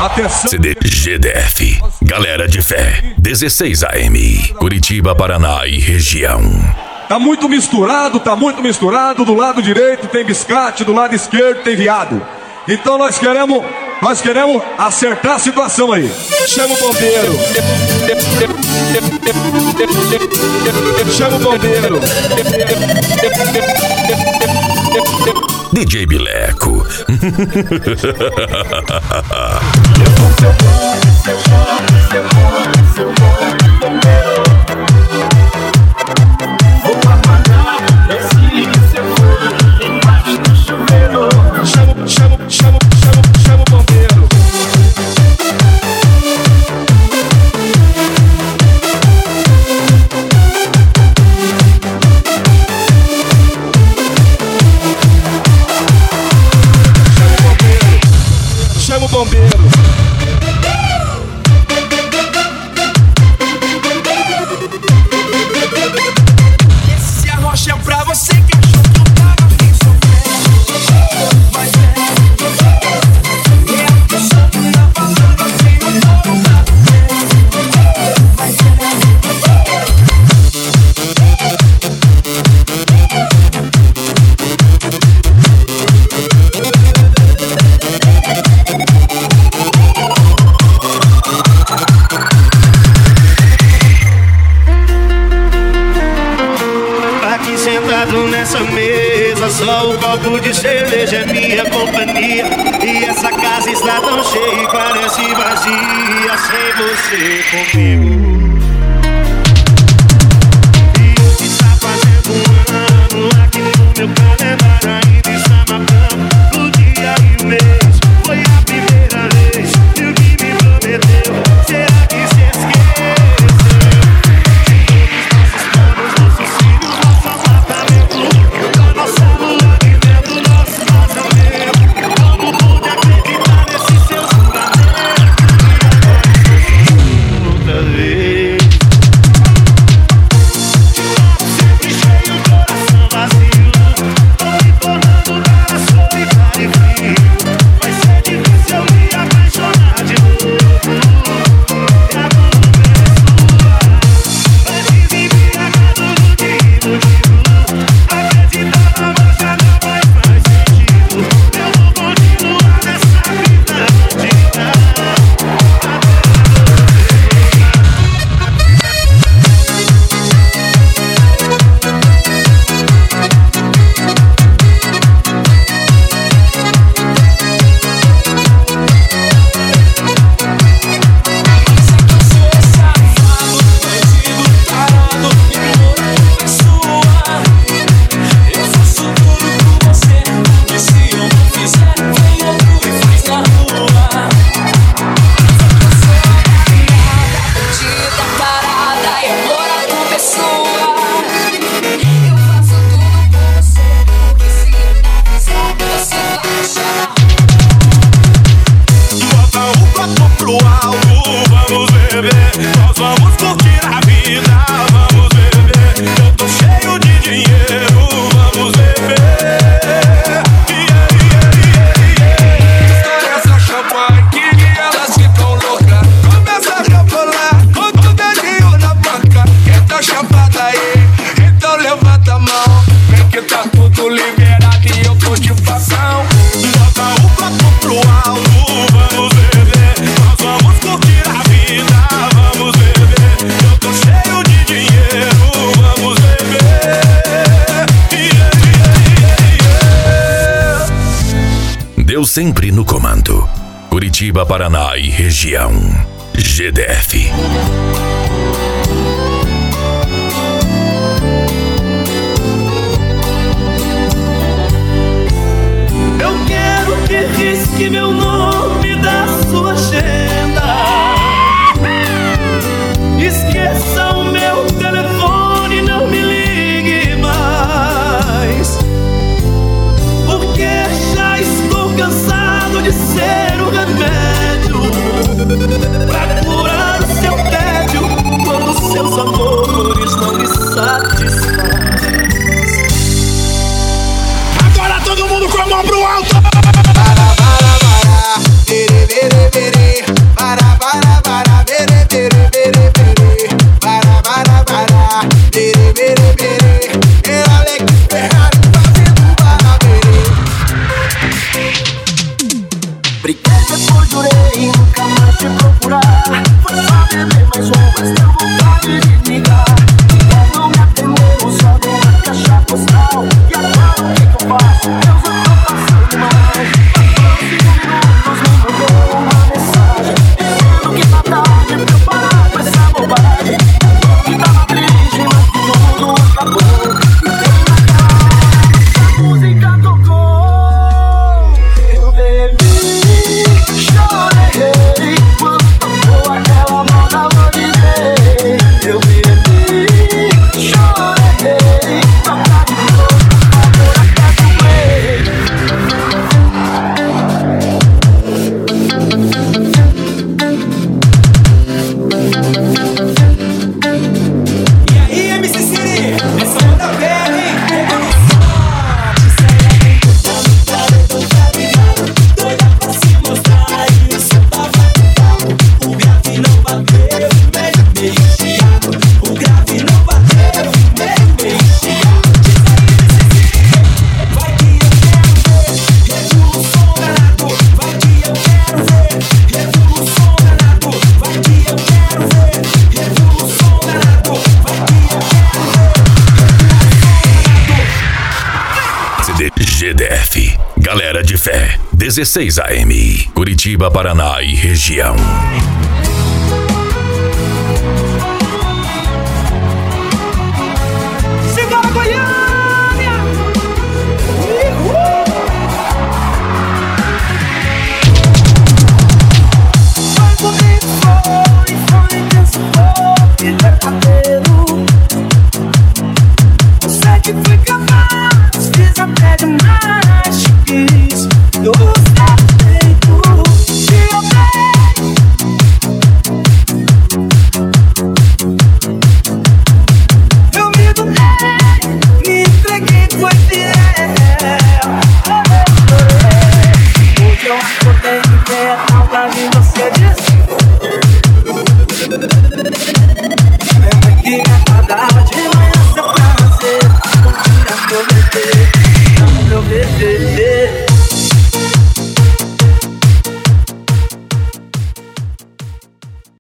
Atenção. CD GDF, Galera de Fé, 16 AM, Curitiba, Paraná e região. Tá muito misturado. Do lado direito tem biscate, do lado esquerdo tem viado. Então nós queremos acertar a situação aí. Chama o bombeiro. Chama o bombeiro. DJ Bileco. Chama o bombeiro. Chama o bombeiro. Esse arrocha é pra você que achou que eu tava bem sofrendo. Mas eu sou que tá falando assim, eu vou usar. Nessa mesa, só o copo de cerveja é minha companhia. E essa casa está tão cheia e parece vazia sem você comigo. E o que está fazendo um ano aqui no meu calendário ainda está marcando o dia e o mês. Foi a primeira vez e o que me prometeu, será que se esqueceu? Sempre no comando. Curitiba, Paraná e região. GDF. Eu quero que risque meu nome da sua agenda. Esqueça o meu telefone, não me ligue mais. Porque já estou cansado de ser o remédio pra curar o seu tédio quando seus amores não lhe satisfazem. Agora todo mundo com a mão pro alto! Para, tere, tere, tere. Briguei, depois jurei e nunca mais te procurar. Foi só beber mais um, mas deu vontade de ligar. E não me atendeu, só deu uma caixa postal. E agora o que eu faço? Deus, eu tô passando mal. Passou 5 minutos, me mandou uma mensagem dizendo que tá tarde pra eu parar com essa bobagem. Que tava triste, mas que tudo acabou. E bem naquela hora, a música tocou. Eu bebi, chorei, quando tocou aquela moda, vou dizer. Eu bebi, chorei, tocar de novo, agora até doer. E aí, MC Siri, essa onda velha, hein? Doida pra se mostrar e isso tava ligado. O grave não bateu, meio chiado. O grave não bateu, meio chiado. Vai que eu quero ver, revolução danado. Vai que eu quero ver, revolução danado. Vai que eu quero ver, revolução danado. Vai que eu quero ver. CD GDF. Galera de Fé. 16 AM. Curitiba, Paraná e região. Simbora, Goiânia! Foi comigo, foi desse povo que é cabelo. Eu sei que fui capaz, fiz até demais. Te quis, do seu jeito, te amei. Eu me doei, me entreguei, foi fiel. Hoje eu acordei de pé, não pra mim você disse. Eu peguei a quadrada.